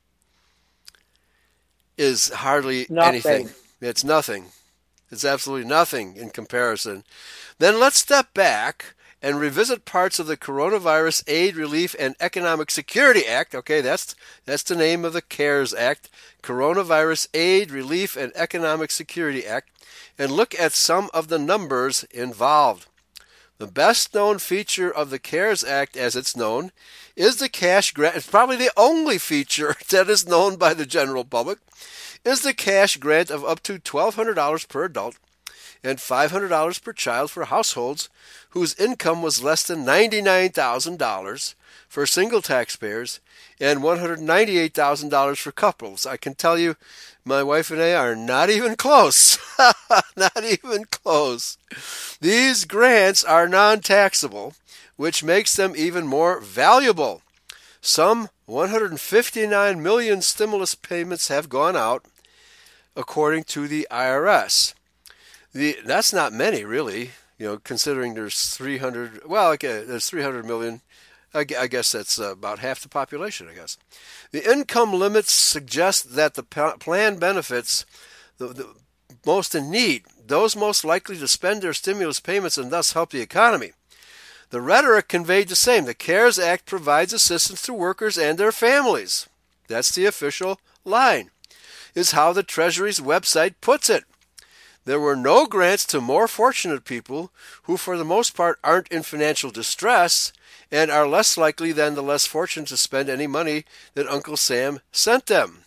is hardly anything. It's nothing. It's absolutely nothing in comparison. Then let's step back and revisit parts of the Coronavirus Aid, Relief, and Economic Security Act. Okay, that's the name of the CARES Act, Coronavirus Aid, Relief, and Economic Security Act, and look at some of the numbers involved. The best known feature of the CARES Act, as it's known, is the cash grant. It's probably the only feature that is known by the general public, is the cash grant of up to $1,200 per adult and $500 per child for households whose income was less than $99,000 for single taxpayers and $198,000 for couples. I can tell you, my wife and I are not even close. Not even close. These grants are non-taxable, which makes them even more valuable. Some 159 million stimulus payments have gone out, according to the IRS. That's not many, really, considering there's 300. Well, okay, there's 300 million. I guess that's about half the population, I guess. The income limits suggest that the plan benefits the most in need, those most likely to spend their stimulus payments and thus help the economy. The rhetoric conveyed the same. The CARES Act provides assistance to workers and their families. That's the official line, is how the Treasury's website puts it. There were no grants to more fortunate people who, for the most part, aren't in financial distress and are less likely than the less fortunate to spend any money that Uncle Sam sent them.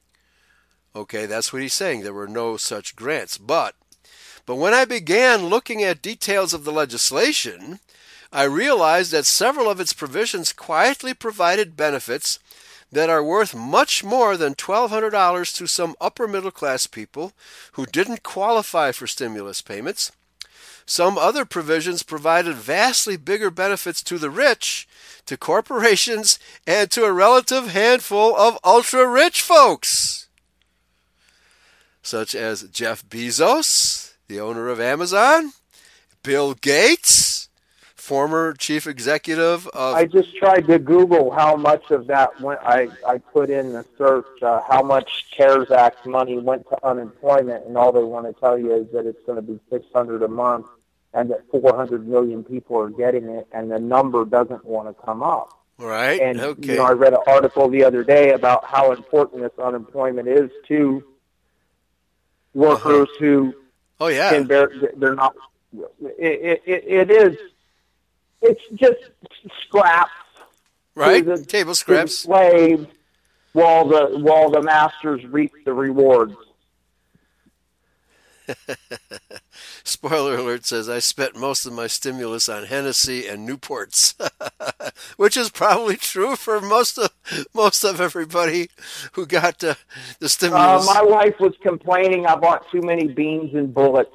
Okay, that's what he's saying. There were no such grants. But when I began looking at details of the legislation, I realized that several of its provisions quietly provided benefits that are worth much more than $1,200 to some upper middle class people who didn't qualify for stimulus payments. Some other provisions provided vastly bigger benefits to the rich, to corporations, and to a relative handful of ultra-rich folks, such as Jeff Bezos, the owner of Amazon, Bill Gates, former chief executive of... I just tried to Google how much of that went. I put in the search how much CARES Act money went to unemployment, and all they want to tell you is that it's going to be $600 a month and that 400 million people are getting it, and the number doesn't want to come up. Right. And okay. I read an article the other day about how important this unemployment is to workers who can bear. They're not. It is. It's just scraps, right? Table scraps. Slaves, while the masters reap the rewards. Spoiler alert says, I spent most of my stimulus on Hennessy and Newports, which is probably true for most of everybody who got the stimulus. My wife was complaining I bought too many beans and bullets.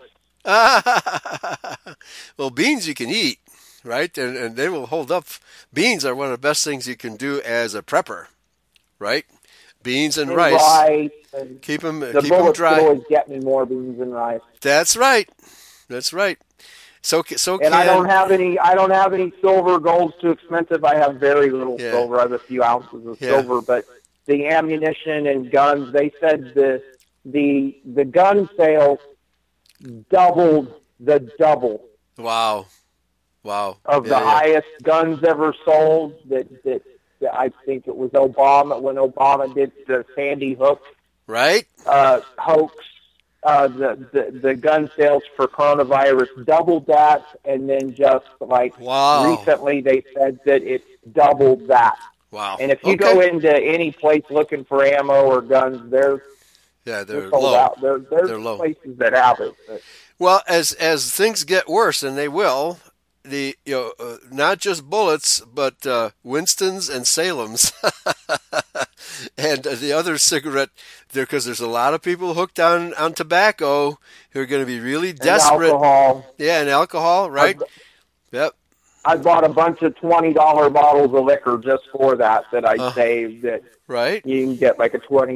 Well, beans you can eat, right? And they will hold up. Beans are one of the best things you can do as a prepper, right? Beans and rice. Keep them dry. The bullets could always get me more beans and rice. That's right. That's right. And I don't have any silver. Gold's too expensive. I have very little silver. I have a few ounces of silver, but the ammunition and guns. They said the gun sales doubled the double. Wow. Of the highest guns ever sold. That I think it was Obama when Obama did the Sandy Hook hoax. The gun sales for coronavirus doubled that, and then just recently they said that it's doubled that. Wow! And if you go into any place looking for ammo or guns, they're low. Out. There's low. Places that have it. But. Well, as things get worse, and they will. Not just bullets, but Winston's and Salem's, and the other cigarette there, because there's a lot of people hooked on tobacco who are going to be really desperate. And alcohol. Yeah, and alcohol, right? Yep. I bought a bunch of $20 bottles of liquor just for that I saved. That right. You can get like a $20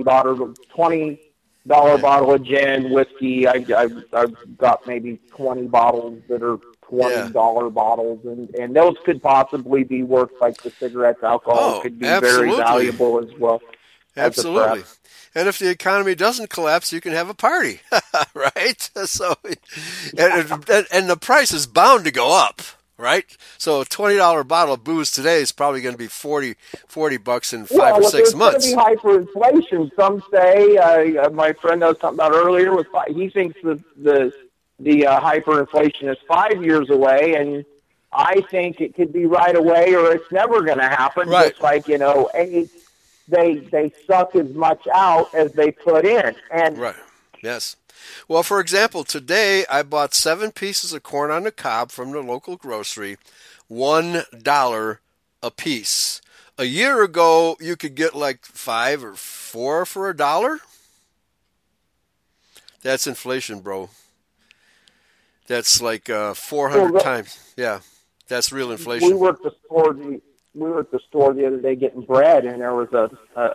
bottle of gin, whiskey. I've got maybe 20 bottles that are $20 bottles, and those could possibly be worth, like the cigarettes, alcohol could be very valuable as well. Absolutely. And if the economy doesn't collapse, you can have a party, right? So, and the price is bound to go up, right? So a $20 bottle of booze today is probably going to be $40 in 5 or 6 months. It's going to be hyperinflation. Some say, my friend I was talking about earlier, he thinks the hyperinflation is 5 years away, and I think it could be right away or it's never going to happen. Right. Just like, they suck as much out as they put in. And right. Yes. Well, for example, today I bought 7 pieces of corn on the cob from the local grocery, $1 a piece. A year ago, you could get like 5 or 4 for $1. That's inflation, bro. That's like 400 times. Yeah, that's real inflation. We were at the store the other day getting bread, and there was a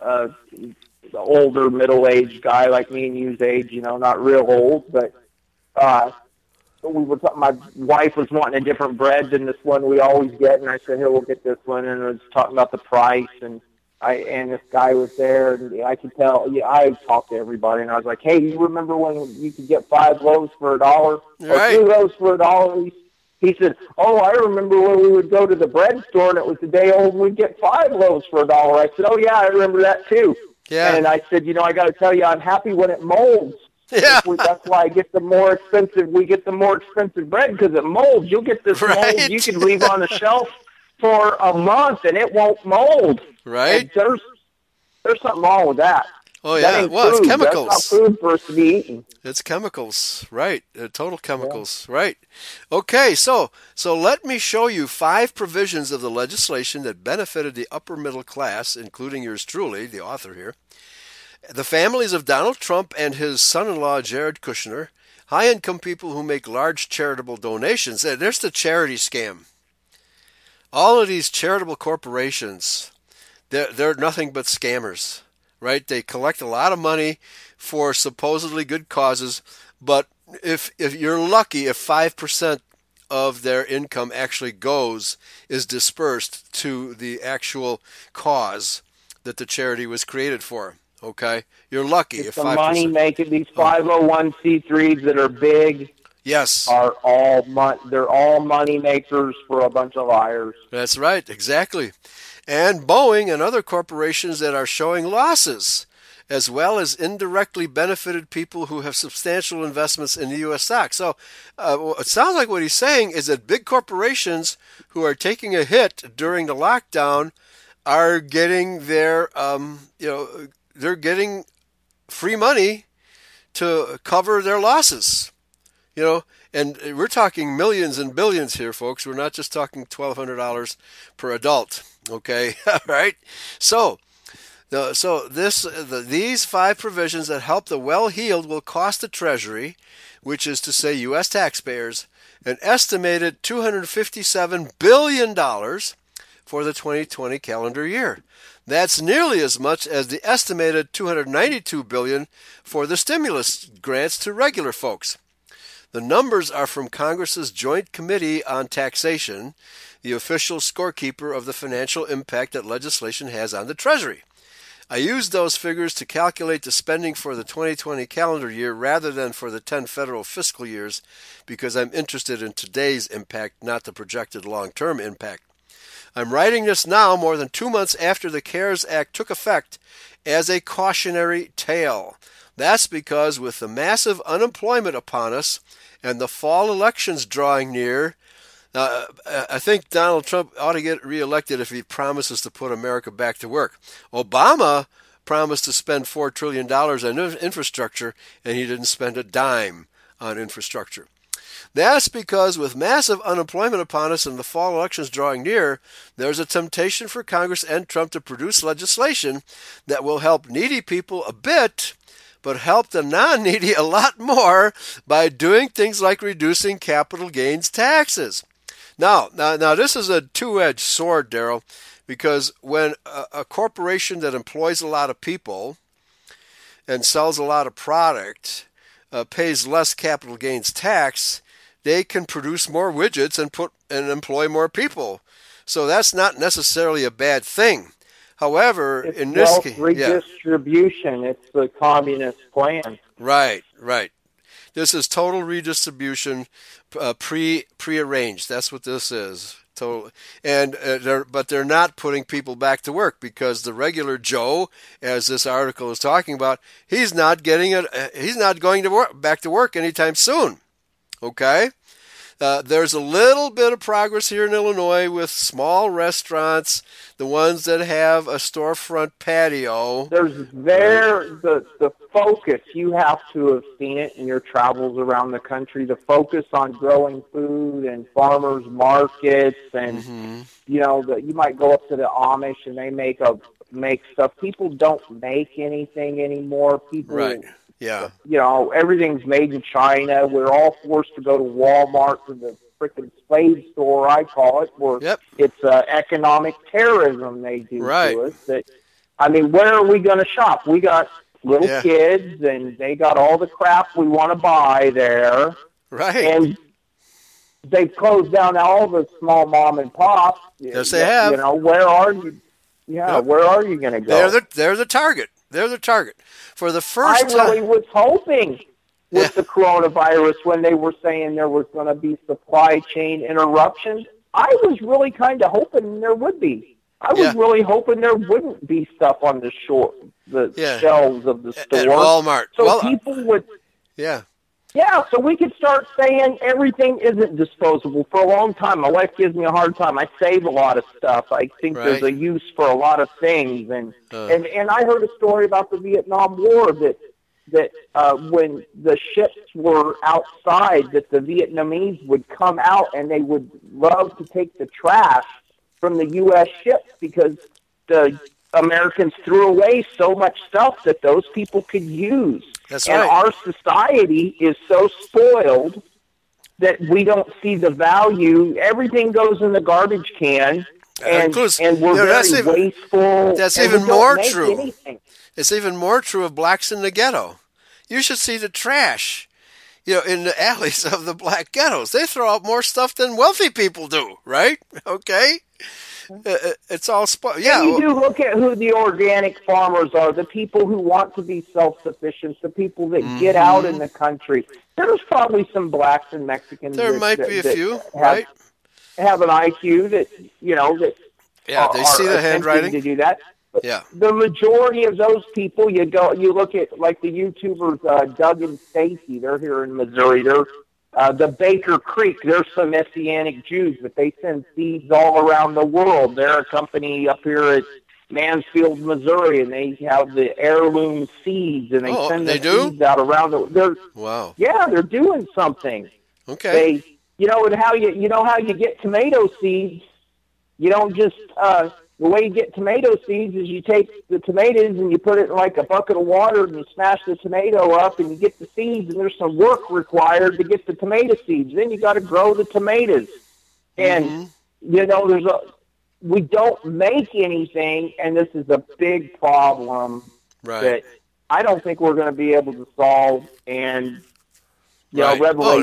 older, middle-aged guy like me and you's age, not real old, but we were talking, my wife was wanting a different bread than this one we always get, and I said, here, we'll get this one, and I was talking about the price, and this guy was there, and I could tell, I talked to everybody, and I was like, hey, you remember when you could get 5 loaves for $1? Right. Or 2 loaves for $1? He said, oh, I remember when we would go to the bread store, and it was the day old, and we'd get 5 loaves for $1. I said, oh, yeah, I remember that, too. Yeah. And I said, I got to tell you, I'm happy when it molds. Yeah. That's why I get the more expensive. We get the more expensive bread because it molds. You'll get this mold you can leave on the shelf for a month and it won't mold. Right. And there's something wrong with that. Oh yeah. Well, it's chemicals. That's not food for us to be eating. It's chemicals, right? Total chemicals, right? Okay, so let me show you 5 provisions of the legislation that benefited the upper middle class, including yours truly, the author here. The families of Donald Trump and his son-in-law Jared Kushner, high-income people who make large charitable donations. There's the charity scam. All of these charitable corporations, they're nothing but scammers, right? They collect a lot of money for supposedly good causes, but if you're lucky, if 5% of their income actually is dispersed to the actual cause that the charity was created for. Okay, you're lucky if 5%. Money making these 501c3s that are big. Yes, they're all money makers for a bunch of liars. That's right, exactly. And Boeing and other corporations that are showing losses, as well as indirectly benefited people who have substantial investments in the U.S. stock. So it sounds like what he's saying is that big corporations who are taking a hit during the lockdown are getting their, they're getting free money to cover their losses, and we're talking millions and billions here, folks. We're not just talking $1,200 per adult, okay? All right? So these 5 provisions that help the well-heeled will cost the Treasury, which is to say U.S. taxpayers, an estimated $257 billion for the 2020 calendar year. That's nearly as much as the estimated $292 billion for the stimulus grants to regular folks. The numbers are from Congress's Joint Committee on Taxation, the official scorekeeper of the financial impact that legislation has on the Treasury. I used those figures to calculate the spending for the 2020 calendar year rather than for the 10 federal fiscal years because I'm interested in today's impact, not the projected long-term impact. I'm writing this now more than 2 months after the CARES Act took effect as a cautionary tale. That's because with the massive unemployment upon us and the fall elections drawing near, I think Donald Trump ought to get reelected if he promises to put America back to work. Obama promised to spend $4 trillion on infrastructure, and he didn't spend a dime on infrastructure. That's because with massive unemployment upon us and the fall elections drawing near, there's a temptation for Congress and Trump to produce legislation that will help needy people a bit, but help the non-needy a lot more by doing things like reducing capital gains taxes. Now, this is a two-edged sword, Daryl, because when a corporation that employs a lot of people and sells a lot of product pays less capital gains tax, they can produce more widgets and employ more people. So that's not necessarily a bad thing. However, it's in this case, redistribution. It's the communist plan. Right. This is total redistribution, prearranged. That's what this is. Total, and but they're not putting people back to work because the regular Joe, as this article is talking about, he's not getting it. He's not going to back to work anytime soon. Okay. There's a little bit of progress here in Illinois with small restaurants, the ones that have a storefront patio. The focus, you have to have seen it in your travels around the country, the focus on growing food and farmers markets and, you might go up to the Amish and they make stuff. People don't make anything anymore. People. Right. Yeah. Everything's made in China. We're all forced to go to Walmart or the frickin' slave store, I call it, where it's economic terrorism they do to us. Where are we going to shop? We got little kids, and they got all the crap we want to buy there. Right. And they've closed down all the small mom and pops. Yes, they have. Where are you? Yeah, Where are you going to go? They're the target. They're the target. For the first time. I really was hoping with the coronavirus when they were saying there was going to be supply chain interruptions. I was really kind of hoping there would be. I was really hoping there wouldn't be stuff on the shelves of the store. At Walmart. So people would... Yeah, so we could start saying everything isn't disposable. For a long time, my wife gives me a hard time. I save a lot of stuff. I think there's a use for a lot of things. And I heard a story about the Vietnam War that when the ships were outside, that the Vietnamese would come out and they would love to take the trash from the U.S. ships because the Americans threw away so much stuff that those people could use. That's and right. Our society is so spoiled that we don't see the value. Everything goes in the garbage can, and we're very wasteful. That's and even we don't more make true. Anything. It's even more true of blacks in the ghetto. You should see the trash, in the alleys of the black ghettos. They throw out more stuff than wealthy people do, right? Okay? It's all spoiled. Yeah. You do look at who the organic farmers are, the people who want to be self-sufficient, the people that get out in the country. There's probably some blacks and Mexicans. There might be a few, right? Have an IQ that, they see the handwriting to do that. But the majority of those people, you look at like the YouTubers, Doug and Stacy. They're here in Missouri. They're the Baker Creek. They're some Messianic Jews, but they send seeds all around the world. They're a company up here at Mansfield, Missouri, and they have the heirloom seeds, and they send the seeds out around the world. Wow. Yeah, they're doing something. Okay. And how you get tomato seeds. You don't just the way you get tomato seeds is you take the tomatoes and you put it in like a bucket of water and you smash the tomato up and you get the seeds, and there's some work required to get the tomato seeds. Then you got to grow the tomatoes. And, we don't make anything, and this is a big problem that I don't think we're going to be able to solve. And, Revelation